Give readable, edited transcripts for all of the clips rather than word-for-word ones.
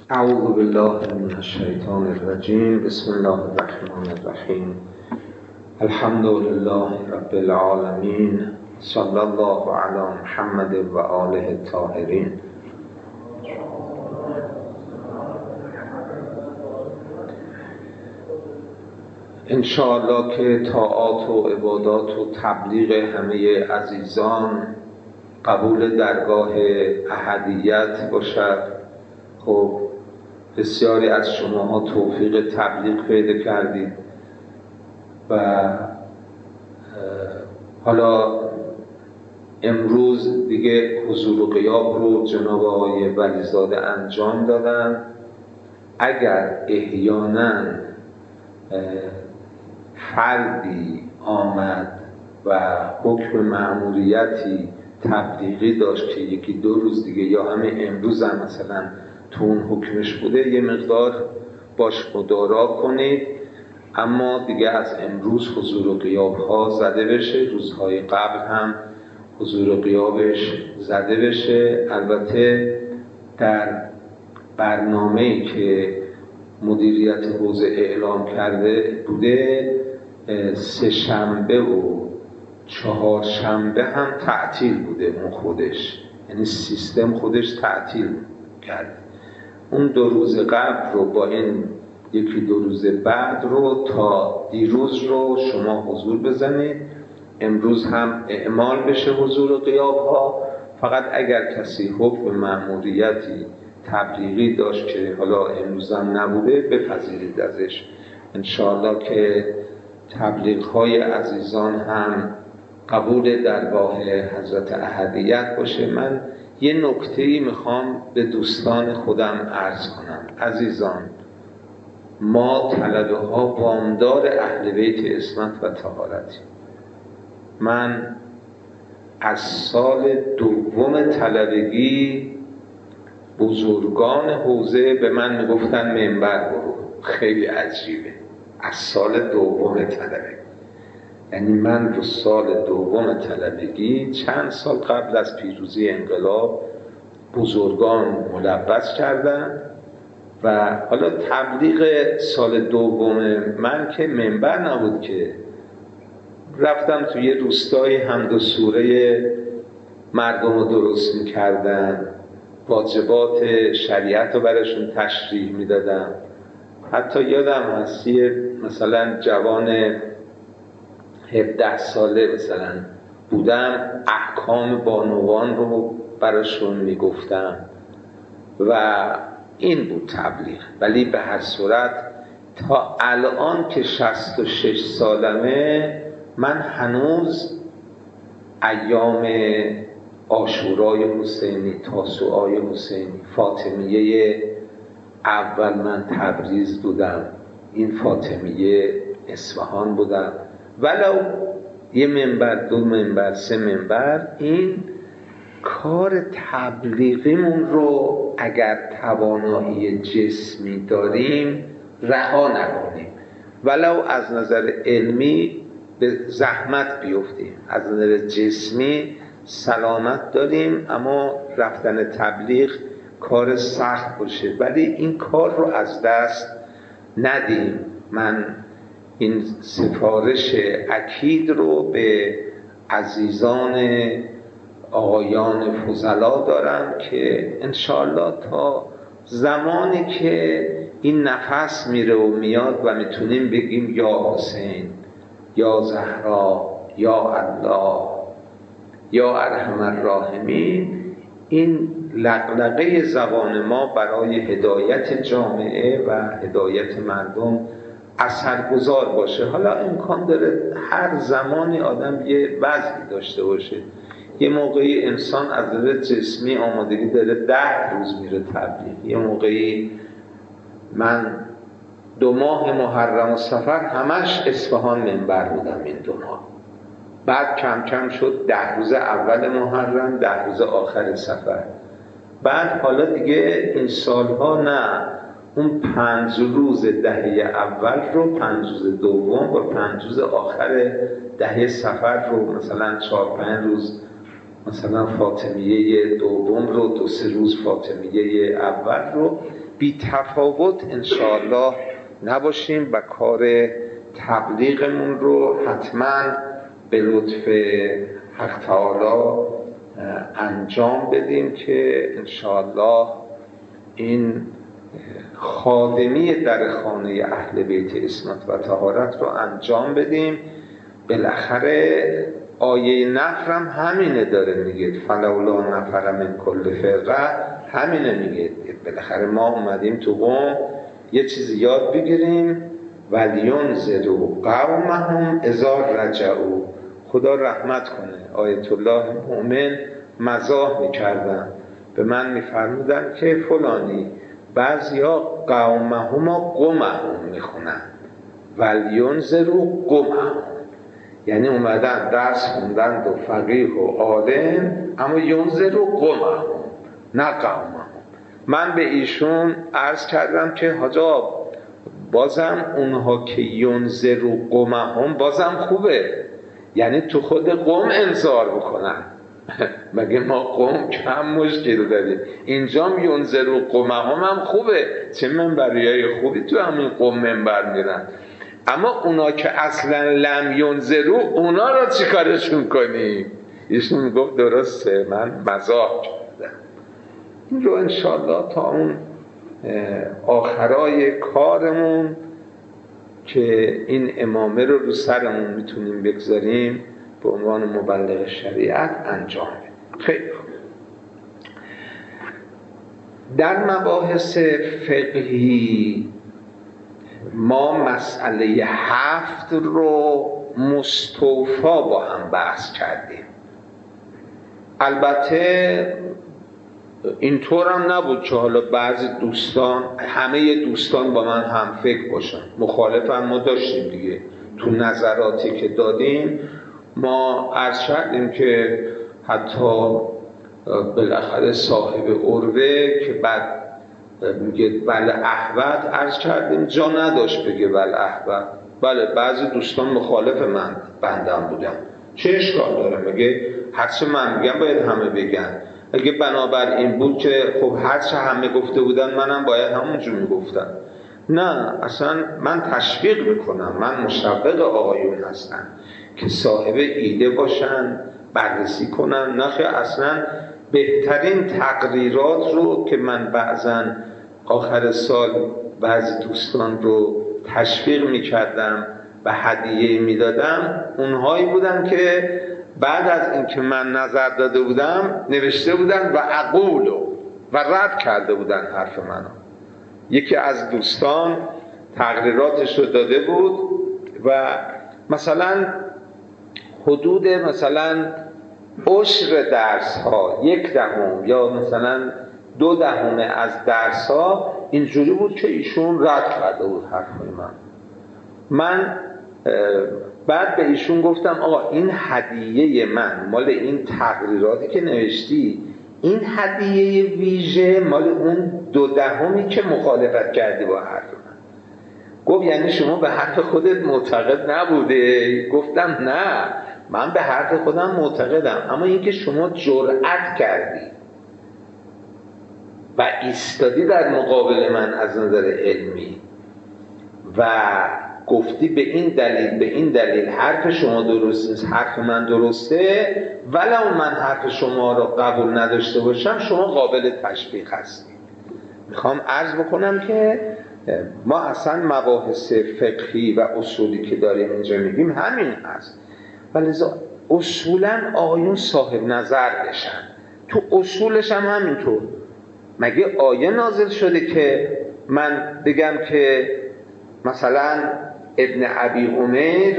اعوذ بالله من الشیطان الرجیم. بسم الله الرحمن الرحیم. الحمد لله رب العالمین. صلی الله علی محمد و آله الطاهرین. انشاءالله که طاعات و عبادات و تبلیغ همه عزیزان قبول درگاه احدیت باشد. خب بسیاری از شماها توفیق تبلیغ پیدا کردید و حالا امروز دیگه حضور و غیاب رو جناب آقای ولیزاده انجام دادن. اگر احیانا فردی آمد و حکم مأموریتی تبلیغی داشت که یکی دو روز دیگه یا همه امروز هم مثلا تو اون حکمش بوده، یه مقدار باش مدارا کنید، اما دیگه از امروز حضور و غیاب ها زده بشه. روزهای قبل هم حضور و غیابش زده بشه. البته در برنامه‌ای که مدیریت حوزه اعلام کرده بوده، سه شنبه و چهار شنبه هم تعطیل بوده اون خودش، یعنی سیستم خودش تعطیل کرده. اون دو روز قبل رو با این یکی دو روز بعد رو تا دیروز رو شما حضور بزنید. امروز هم اعمال بشه حضور و غیاب ها. فقط اگر کسی حکم مأموریتی تبلیغی داشت که حالا امروز هم نبوده، بپذیرید ازش. انشاءالله که تبلیغ های عزیزان هم قبول درگاه حضرت احدیت باشه. من یه نکته‌ای میخوام به دوستان خودم عرض کنم. عزیزان، ما طلبه ها وامدار اهل بیت عصمت و طهارتیم. من از سال دوم طلبگی بزرگان حوزه به من میگفتن منبر برو. خیلی عجیبه. از سال دوم طلبگی، یعنی من رو سال دوم طلبگی چند سال قبل از پیروزی انقلاب بزرگان ملبس کردن و حالا تبلیغ سال دوم من که منبر نبود، که رفتم توی یه روستایی حمد و سوره مردم رو درست میکردن، واجبات شریعت رو براشون تشریح میدادم. حتی یادم هست مثلا جوان 17 ساله مثلا بودم، احکام بانوان رو براشون میگفتم و این بود تبلیغ. ولی به هر صورت تا الان که 66 سالمه، من هنوز ایام عاشورای حسینی، تاسوعای حسینی، فاطمیه اول من تبریز بودم، این فاطمیه اصفهان بودم، ولو یه منبر، دو منبر، سه منبر، این کار تبلیغیمون رو اگر توانایی جسمی داریم رها نکنیم، ولو از نظر علمی به زحمت بیفتیم. از نظر جسمی سلامت داریم، اما رفتن تبلیغ کار سخت باشه، ولی این کار رو از دست ندیم. من این سفارش اکید رو به عزیزان آقایان فضلا دارم که انشاءالله تا زمانی که این نفس میره و میاد و میتونیم بگیم یا حسین، یا زهرا، یا الله، یا ارحم الراحمین، این لقلقه زبان ما برای هدایت جامعه و هدایت مردم اثرگذار باشه. حالا امکان داره هر زمانی آدم یه وضعی داشته باشه. یه موقعی انسان از نظر جسمی آمادگی داره 10 روز میره تبلیغ، یه موقعی من 2 ماه محرم و صفر همش اصفهان منبر بودم، این 2 ماه. بعد کم کم شد 10 روز اول محرم، 10 روز آخر صفر. بعد حالا دیگه این سالها نه، اون 5 روز دهه اول رو 5 روز دوم و 5 روز آخر دهه صفر رو مثلا 4-5 روز مثلا فاطمیه دوم رو، 2-3 روز فاطمیه اول رو بی تفاوت انشاءالله نباشیم و کار تبلیغمون رو حتما به لطف حق تعالی انجام بدیم که انشاءالله این خادمی در خانه اهل بیت عصمت و طهارت رو انجام بدیم. بالاخره آیه نفر هم همینه داره میگه، فلولا نفر من کل فرقه، همینه میگه. بالاخره ما اومدیم تو قوم یه چیزی یاد بگیریم، ولینذروا قومهم اذا رجعوا. خدا رحمت کنه، آیت الله مؤمن مزاح میکردن، به من میفرمودن که فلانی بعضیا قومهم و قومهم میخونن، ولینذروا قومهم، یعنی اومدن درس خوندن و فقیه و عالم، اما ینذروا قومهم نه قومهم. من به ایشون عرض کردم که حاجا بازم اونها که ینذروا قومهم بازم خوبه، یعنی تو خود قوم انذار بکنن. مگه ما قوم کم مشکل داریم؟ اینجام ینذروا قومهم هم خوبه، چه منبریای خوبی تو همین قوم منبر میرن. اما اونا که اصلا لم ینذروا، اونا رو چی کارشون کنیم؟ ایشون میگفت درسته، من مزاح کردم. این رو انشاءالله تا اون آخرای کارمون که این امامه رو سرمون میتونیم بگذاریم به عنوان مبلغ شریعت انجام بدیم. خیلی در مباحث فقهی ما مسئله 7 رو مستوفا با هم بحث کردیم. البته اینطور هم نبود که حالا بعضی دوستان، همه دوستان با من هم فکر باشن. مخالف هم ما داشتیم دیگه، تو نظراتی که دادیم ما عرض کردیم که حتی بالاخره صاحب عروه که بعد میگه بله احوت، عرض کردیم جا نداشت بگه بله احوت. بله بعضی دوستان مخالف من بندم بودن، چه اشکال داره؟ میگه هرچه من میگم باید همه بگن. اگه بنابر این بود که خب هرچه همه گفته بودن منم باید همونجور میگفتم. نه، اصلا من تشویق میکنم، من مشوق آقایون هستم که صاحب ایده باشن، بررسی کنن. نه اصلا بهترین تقریرات رو که من بعضا آخر سال بعضی دوستان رو تشویق میکردم و هدیه میدادم، اونهایی بودن که بعد از اینکه من نظر داده بودم نوشته بودن و اقولو و رد کرده بودن حرف منو. یکی از دوستان تقریراتش رو داده بود و مثلا حدود مثلا عشر درس ها 1/10 یا مثلا 2/10 از درس ها اینجوری بود که ایشون رد کرده بود حرفای من بعد به ایشون گفتم آقا این هدیه من مال این تقریراتی که نوشتی، این هدیه ویژه مال اون 2/10 که مخالفت کردی با حرف من. گفت یعنی شما به حرف خودت معتقد نبوده؟ گفتم نه، من به حرف خودم معتقدم، اما اینکه شما جرأت کردی و ایستادی در مقابل من از نظر علمی و گفتی به این دلیل حرف شما درست نیست، حرف من درسته، ولو من حرف شما را قبول نداشته باشم شما قابل تشویق هستی. میخوام عرض بکنم که ما اصلا مباحث فقهی و اصولی که داریم اینجا میگیم همین هست، ولی اصولا آیون صاحب نظر بشن. تو اصولش هم همینطور. مگه آیه نازل شده که من بگم که مثلا ابن ابی عمر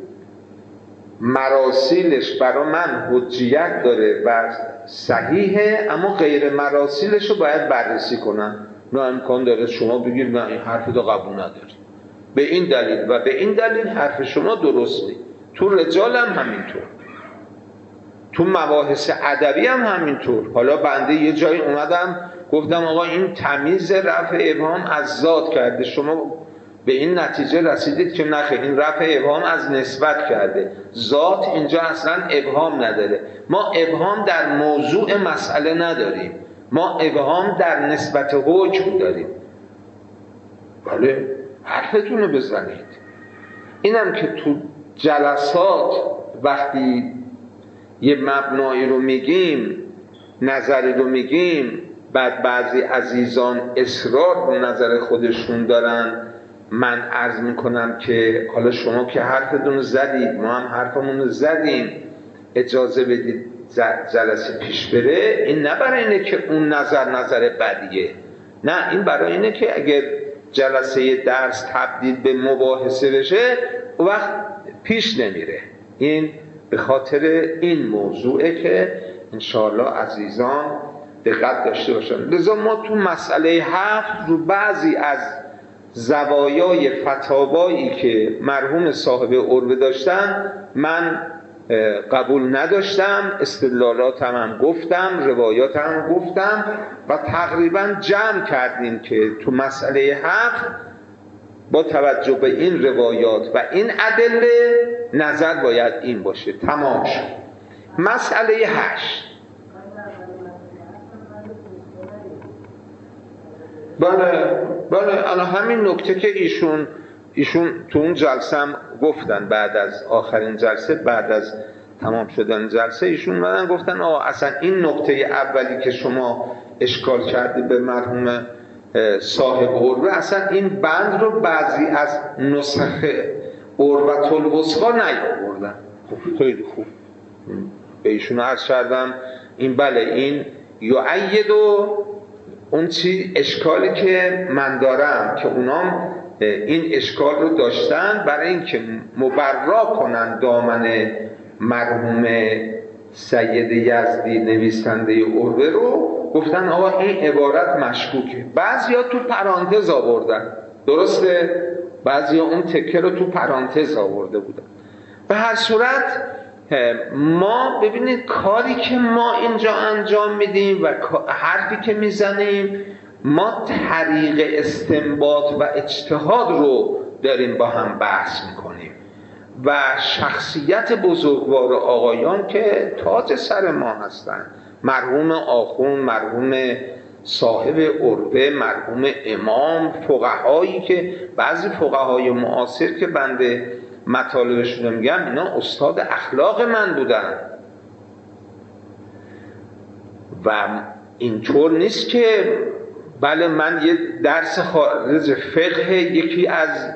مراسیلش برای من حجیت داره و صحیحه، اما غیر مراسیلش رو باید بررسی کنم؟ نه، امکان داره شما بگید نه این حرف رو قبول نداری به این دلیل و به این دلیل حرف شما درست نیست. تو رجال هم همینطور، تو مباحث ادبی هم همینطور. حالا بنده یه جایی اومدم گفتم آقا این تمیز رفع ابهام از ذات کرده، شما به این نتیجه رسیدید که نخیر این رفع ابهام از نسبت کرده، ذات اینجا اصلا ابهام نداره. ما ابهام در موضوع مسئله نداریم، ما ابهام در نسبت حکم داریم. بله حرفتون رو بزنید. اینم که تو جلسات وقتی یه مبنایی رو میگیم، نظری رو میگیم، بعد بعضی عزیزان اصرار به نظر خودشون دارن، من عرض میکنم که حالا شما که حرفتون رو زدید، ما هم حرفمون رو زدیم، اجازه بدید جلسه پیش بره. این نه برای اینه که اون نظر بدیه، نه، این برای اینه که اگر جلسه درس تبدیل به مباحثه بشه اون وقت پیش نمیره. این به خاطر این موضوعه که انشاءالله عزیزان دقت داشته باشن. لذا ما تو مسئله 7 رو بعضی از زوایای فتاوایی که مرحوم صاحب عروه داشتن من قبول نداشتم، استدلالاتم هم گفتم، روایاتم هم گفتم و تقریبا جمع کردیم که تو مسئله 7 با توجه به این روایات و این ادله نظر باید این باشه. تمام شد. مسئله 8. بله الان همین نکته که ایشون تو اون جلسه هم گفتن، بعد از آخرین جلسه، بعد از تمام شدن جلسه، ایشون اومدن گفتن اصلا این نکته اولی که شما اشکال کردی به مرحوم صاحب عروه، اصلا این بند رو بعضی از نسخه عروة الوثقی نیاوردن. خیلی خوب. به ایشون عرض کردم این بله این یؤید اون چی اشکالی که من دارم که اونام این اشکال رو داشتن، برای اینکه مبرا کنن دامن مرحوم سید یزدی نویسنده عروه رو، گفتن آقا این عبارت مشکوکه. بعضیا تو پرانتز آوردن، درسته؟ بعضیا اون تکه رو تو پرانتز آورده بودن. به هر صورت ما ببینید کاری که ما اینجا انجام میدیم و حرفی که میزنیم، ما طریق استنباط و اجتهاد رو داریم با هم بحث میکنیم و شخصیت بزرگوار آقایان که تاج سر ما هستن، مرحوم آخوند، مرحوم صاحب عروه، مرحوم امام، فقهایی که بعضی فقهای معاصر که بنده مطالبشون میگم اینا استاد اخلاق من بودن و اینطور نیست که بله من یه درس خارج فقه یکی از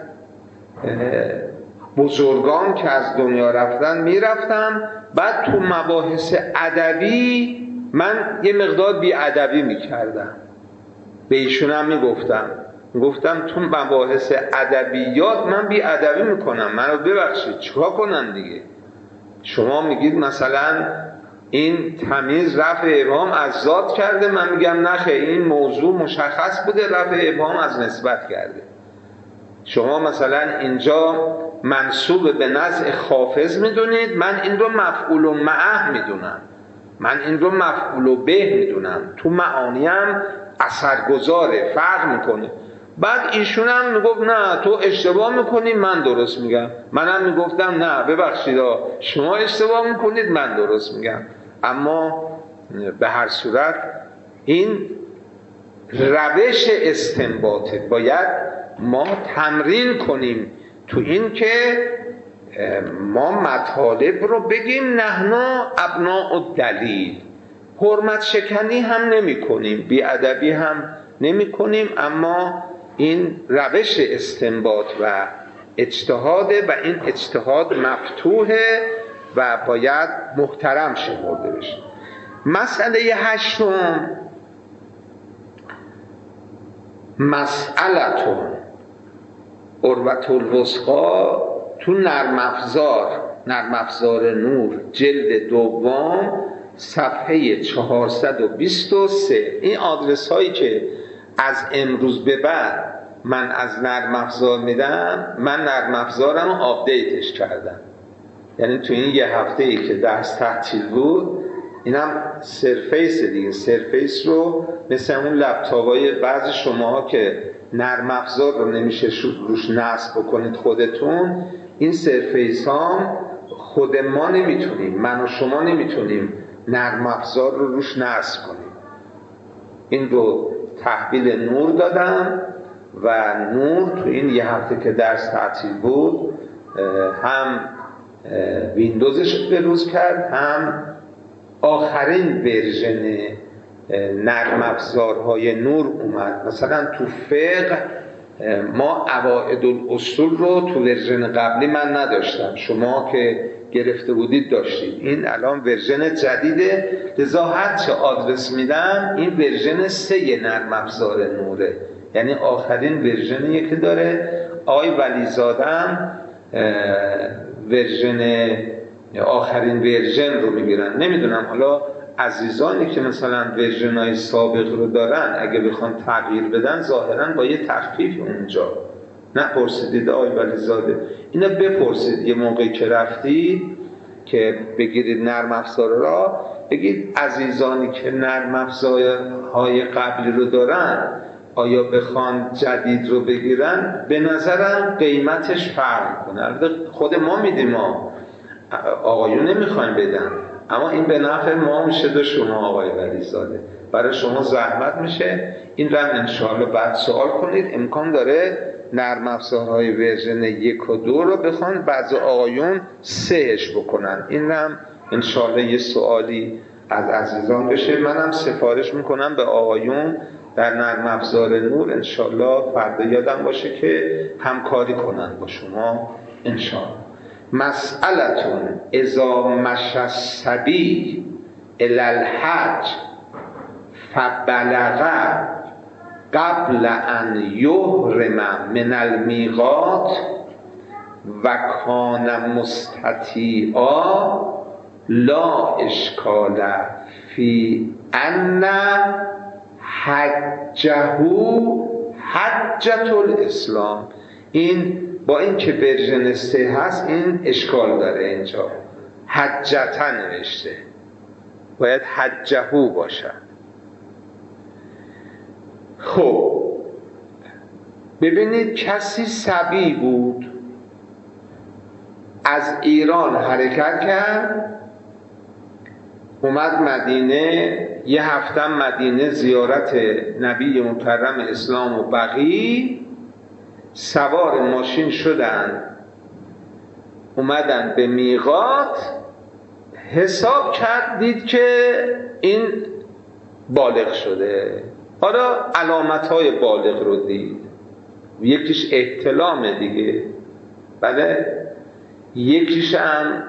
بزرگان که از دنیا رفتن میرفتم، بعد تو مباحث ادبی من یه مقدار بی ادبی میکردم، به ایشون هم میگفتم تو مباحث ادبیات من بی ادبی میکنم، منو ببخشید چیکار کنم دیگه. شما میگید مثلا این تمیز رفع ابهام از ذات کرده، من میگم نخه این موضوع مشخص بوده رفع ابهام از نسبت کرده. شما مثلا اینجا منسوب به نزع خافض میدونید، من این رو مفعول و معه میدونم، من این رو مفعول و به میدونم، تو معانیم اثرگذاره، فرق میکنه. بعد ایشون هم میگفت نه تو اشتباه میکنی من درست میگم، منم میگفتم نه ببخشید شما اشتباه میکنید من درست میگم. اما به هر صورت این روش استنباطه، باید ما تمرین کنیم تو این که ما مطالب رو بگیم نحن ابناء الدلیل، حرمت شکنی هم نمی کنیم، بی‌ادبی هم نمی کنیم، اما این روش استنباط و اجتهاده و این اجتهاد مفتوحه و باید محترم شمرده بشه. مسئله 8 مسئلتون عروة الوثقی تو نرم افزار نور جلد 2 صفحه 423. این آدرس هایی که از امروز به بعد من از نرم افزار میدم، من نرم افزارم رو آپدیتش کردم، یعنی تو این یه هفته ای که درس تعطیل بود اینم سرفیس دیگه، سرفیس رو مثل اون لپتاپ‌های بعضی شماها که نرم افزار رو نمیشه روش نصب بکنید خودتون، این سرفیس ها خود ما نمیتونیم، من و شما نمیتونیم نرم افزار رو روش نصب کنیم. این رو تحویل نور دادم و نور تو این یه هفته که درس تعطیل بود هم ویندوزش بروز کرد، هم آخرین ورژن نرم افزارهای نور اومد. مثلا تو فقه ما قواعد الاصول رو تو ورژن قبلی من نداشتم، شما که گرفته بودید داشتید. این الان ورژن جدیده، لذا هر چه آدرس میدم این ورژن 3 نرم افزار نوره، یعنی آخرین ورژنیه که داره. آقای ولیزادم ورژن آخرین ورژن رو میگیرن. نمیدونم حالا عزیزانی که مثلا ورژن‌های سابق رو دارن اگه بخوان تغییر بدن ظاهراً با یه تخفیف اونجا. نپرسیدید آقای ولیزاده؟ اینا بپرسید یه موقعی که رفتید که بگیرید نرم افزار را، بگید عزیزانی که نرم افزارهای قبلی رو دارن آیا بخوان جدید رو بگیرن، به نظرم قیمتش فرق کنه. خود ما میدیم، ما آقایون نمیخوایم بدن، اما این به نفع ما میشه و شما آقای ولیزاده، برای شما زحمت میشه. این رو انشاءالله بعد سوال کنید، امکان داره نرم افزارهای ورژن 1 و 2 رو بخوان بعضی آقایون 3 بکنن. این هم انشاءالله یه سوالی از عزیزان بشه. منم سفارش میکنم به آقایون در نرم افزار نور، انشاءالله فردا یادم باشه که همکاری کنن با شما انشاءالله. مسئلتون اذا مشى الصبی الی الحج فبلغ قبل ان یحرم من المیقات و کان مستطیعا لا اشکال فی ان حجه حجة الاسلام. این با این که ورژن 3 هست این اشکال داره، اینجا حجتا نوشته، باید حجهو باشد. خب ببینید کسی صبی بود، از ایران حرکت کرد، اومد مدینه، یه هفته مدینه زیارت نبی مکرم اسلام و بقی، سوار ماشین شدن اومدن به میقات، حساب کرد دید که این بالغ شده. حالا علامت‌های بالغ رو دید، یکیش احتلامه دیگه، بله، یکیش هم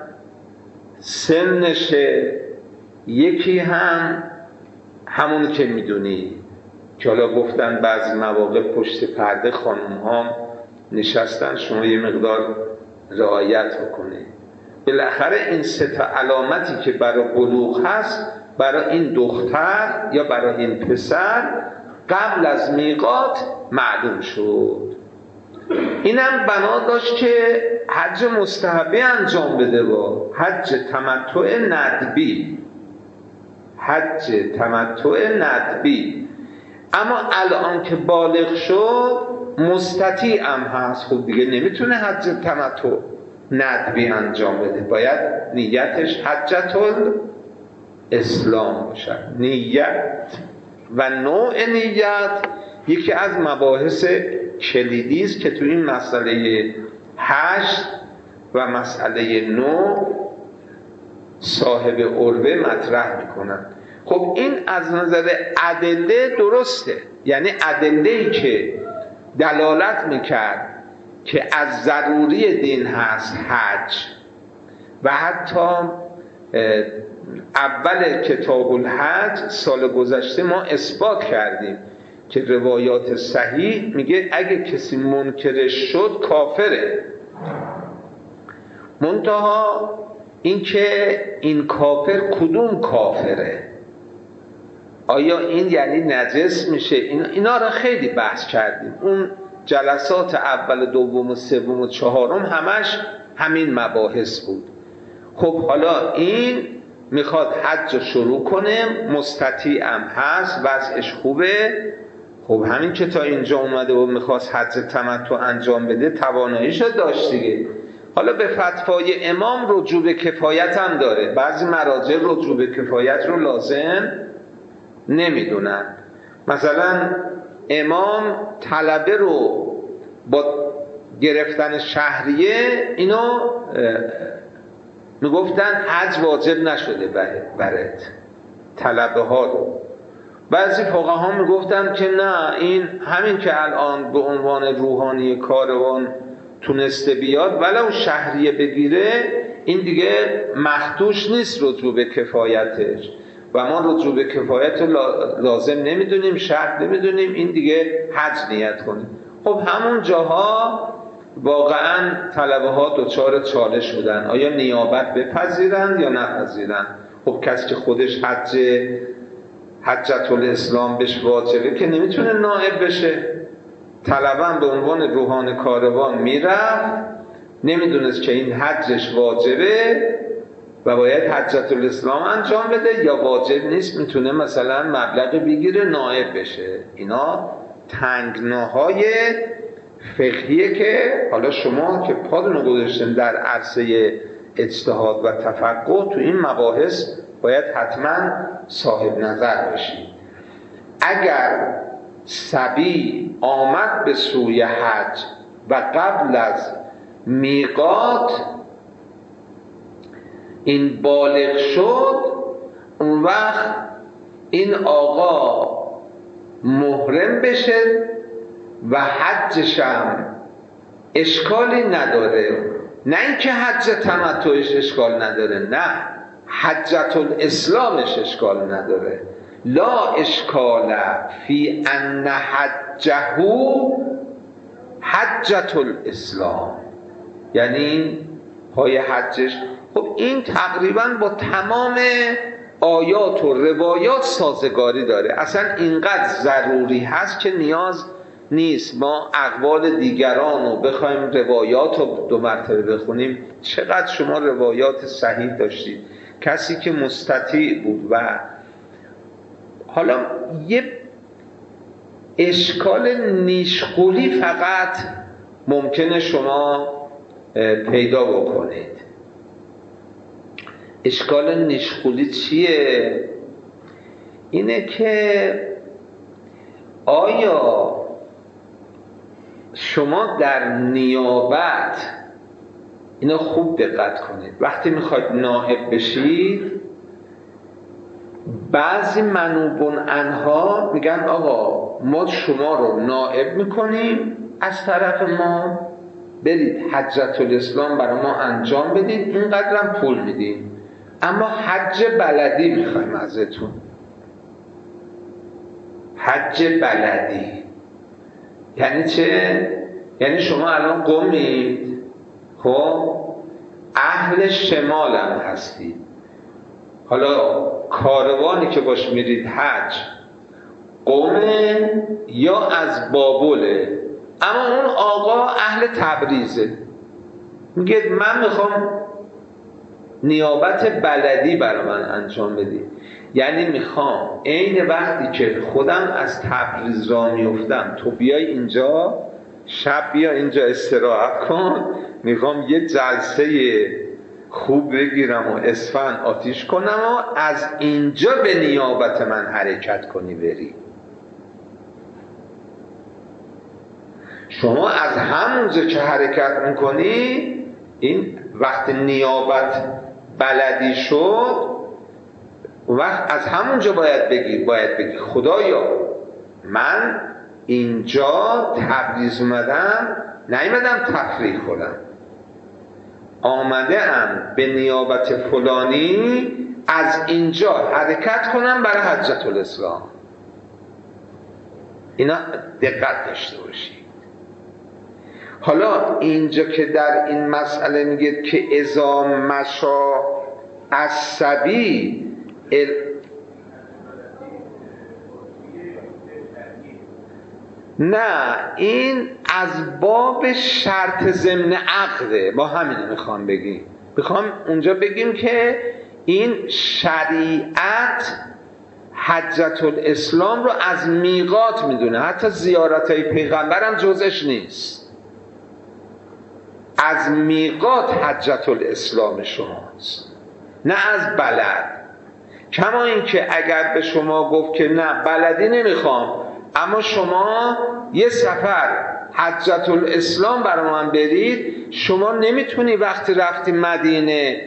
سنشه، یکی هم همون که میدونی که حالا گفتن بعضی مواقع پشت پرده خانم ها نشستن، شما یه مقدار رعایت بکنه. بالاخره این 3 علامتی که برای بلوغ هست برای این دختر یا برای این پسر قبل از میقات معلوم شد. اینم بنا داشت که حج مستحبی انجام بده، با حج تمتع ندبی، حج تمتع ندبی. اما الان که بالغ شد مستطیع هم هست، خب دیگه نمیتونه حج تمتع ندبی انجام بده، باید نیتش حجة الاسلام باشد. نیت و نوع نیت یکی از مباحث کلیدی است که تو این مسئله 8 و مسئله 9 صاحب عروه مطرح میکنن. خب این از نظر ادله درسته، یعنی ادله‌ای که دلالت میکرد که از ضروری دین هست حج، و حتی اول کتاب الحج سال گذشته ما اثبات کردیم که روایات صحیح میگه اگه کسی منکرش شد کافره. منتها این که این کافر کدوم کافره، آیا این یعنی نجس میشه؟ اینا را خیلی بحث کردیم، اون جلسات اول دوم و سوم و چهارم همش همین مباحث بود. خب حالا این میخواد حج شروع کنه، مستطیع هم هست، وضعش خوبه. خب همین که تا اینجا اومده و میخواست حج تمتع انجام بده تواناییشو داشت دیگه. حالا به فتوای امام رجوع به کفایت هم داره، بعضی مراجع رجوع به کفایت رو لازم نمیدونن. مثلا امام طلبه رو با گرفتن شهریه اینو میگفتن حج واجب نشده برات، طلبه ها رو. بعضی فقها میگفتن که نه، این همین که الان به عنوان روحانی کاروان تونسته بیاد ولو شهریه بگیره، این دیگه مخدوش نیست رجوع به کفایتش و ما رجوع به کفایت لازم نمیدونیم، شرط نمیدونیم، این دیگه حج نیت کنیم. خب همون جاها واقعا طلبه ها دچار چالش بودن، آیا نیابت بپذیرند یا نپذیرند. خب کسی که خودش حجت الاسلام بهش واجبه که نمیتونه نائب بشه. طلبه هم به عنوان روحان کاروان میرفت، نمیدونست که این حجش واجبه و باید حجت الاسلام انجام بده یا واجب نیست، میتونه مثلا مبلغ بگیره نائب بشه. اینا تنگناهای فقهیه که حالا شما که پاتون گذاشتین در عرصه اجتهاد و تفقه تو این مباحث باید حتما صاحب نظر بشید. اگر صبی آمد به سوی حج و قبل از میقات این بالغ شد، اون وقت این آقا محرم بشه و حجش هم اشکالی نداره. نه اینکه حج تمتعش اشکال نداره، نه، حجت الاسلامش اشکال نداره. لا اشکال فی ان حجه حجت الاسلام، یعنی پای حجش. خب این تقریبا با تمام آیات و روایات سازگاری داره، اصلا اینقدر ضروری هست که نیاز نیست ما اقوال دیگران رو بخوایم روایات رو 2 مرتبه بخونیم. چقدر شما روایات صحیح داشتید، کسی که مستطیع بود. و حالا یه اشکال نیشخولی فقط ممکنه شما پیدا بکنید. اشکال نیشخولی چیه؟ اینه که آیا شما در نیابت، اینا خوب دقت کنید، وقتی میخواید نائب بشید بعضی منوبون عنها میگن آقا ما شما رو نائب میکنیم، از طرف ما برید حجت الاسلام برای ما انجام بدید، اینقدرم پول میدیم، اما حج بلدی میخوایم ازتون. حج بلدی یعنی چه؟ یعنی شما الان قومید، خب اهل شمال هم هستید، حالا کاروانی که باش میرید حج قومه یا از بابله، اما اون آقا اهل تبریزه، میگه من میخوام نیابت بلدی برای من انجام بدی. یعنی میخوام عین وقتی که خودم از تبریز را میفتم تو بیای اینجا، شب بیا اینجا استراحت کن، میخوام یه جلسه خوب بگیرم و اسفند آتیش کنم و از اینجا به نیابت من حرکت کنی بری. شما از همونجا که حرکت میکنی، این وقت نیابت بلدی شد، وقت از همونجا باید بگی خدایا من اینجا تبریز اومدم، نیومدم تفریح کنم، آمده ام به نیابت فلانی از اینجا حرکت کنم برای حجت الاسلام. اینا دقت داشته باشید. حالا اینجا که در این مسئله میگه که اذا مشا الصبی نه، این از باب شرط ضمن عقده. ما همین میخوام بگیم، میخوام اونجا بگیم که این شریعت حجة الاسلام رو از میقات میدونه، حتی زیارت های پیغمبر هم جزش نیست. از میقات حجة الاسلام شماست، نه از بلد. کما اینکه اگر به شما گفت که نه بلدی نمیخوام، اما شما یه سفر حجة الاسلام برای من برید، شما نمیتونی وقتی رفتی مدینه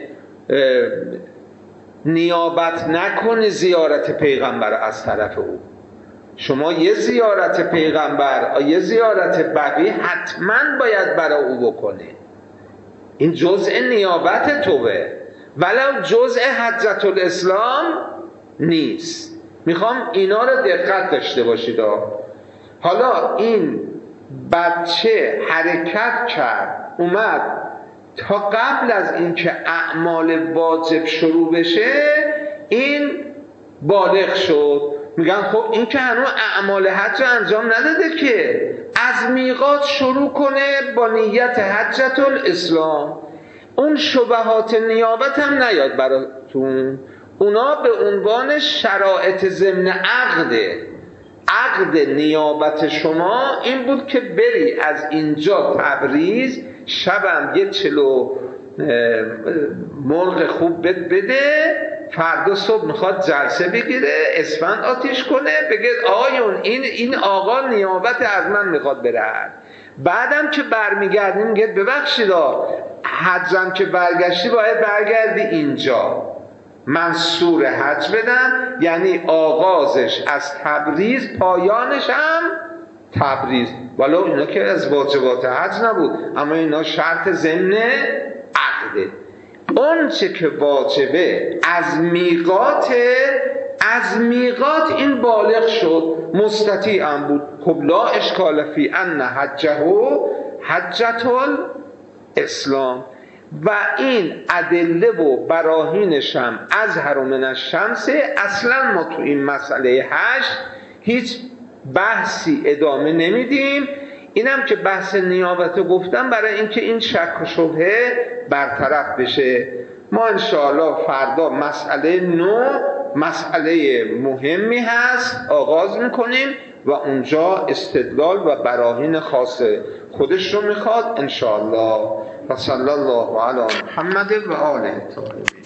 نیابت نکنی زیارت پیغمبر از طرف او. شما یه زیارت پیغمبر، یه زیارت بقیه حتما باید برای او بکنی. این جزء نیابت توه، ولو جزء حجة الاسلام نیست. میخوام اینا رو دقت داشته باشید. حالا این بچه حرکت کرد، اومد تا قبل از اینکه اعمال واجب شروع بشه این بالغ شد. میگن خب این که هنوز اعمال حج انجام نداده که، از میقات شروع کنه با نیت حجة الاسلام. اون شبهات نیابت هم نیاد براتون، اونا به عنوان شرایط ضمن عقده. عقد نیابت شما این بود که بری از اینجا تبریز، شبم یه چلو مرغ خوب بده، فردا صبح میخواد جلسه بگیره، اسفند آتیش کنه، بگه آقایون این آقا نیابت از من میخواد بره. بعدم که برمیگردیم میگه ببخشید حجم که برگشتی باید برگردی اینجا، منصور حج بدن، یعنی آغازش از تبریز، پایانش هم تبریز. ولو اینا که از واجبات حج نبود، اما اینا شرط ضمن عقده. اون چه که واجبه از میقات این بالغ شد، مستطیع هم بود. خب لا اشکال فی ان حجة الاسلام. و این ادله و براهینش هم اظهر من الشمس. اصلا ما تو این مسئله حج هیچ بحثی ادامه نمیدیم. اینم که بحث نیابت گفتم برای اینکه این شک و شبهه برطرف بشه. ما انشاءالله فردا مسئله مسئله مهمی هست آغاز میکنیم و اونجا استدلال و براهین خاص خودش رو میخواد انشاءالله. و صلی الله علی محمد و آله الطاهرین.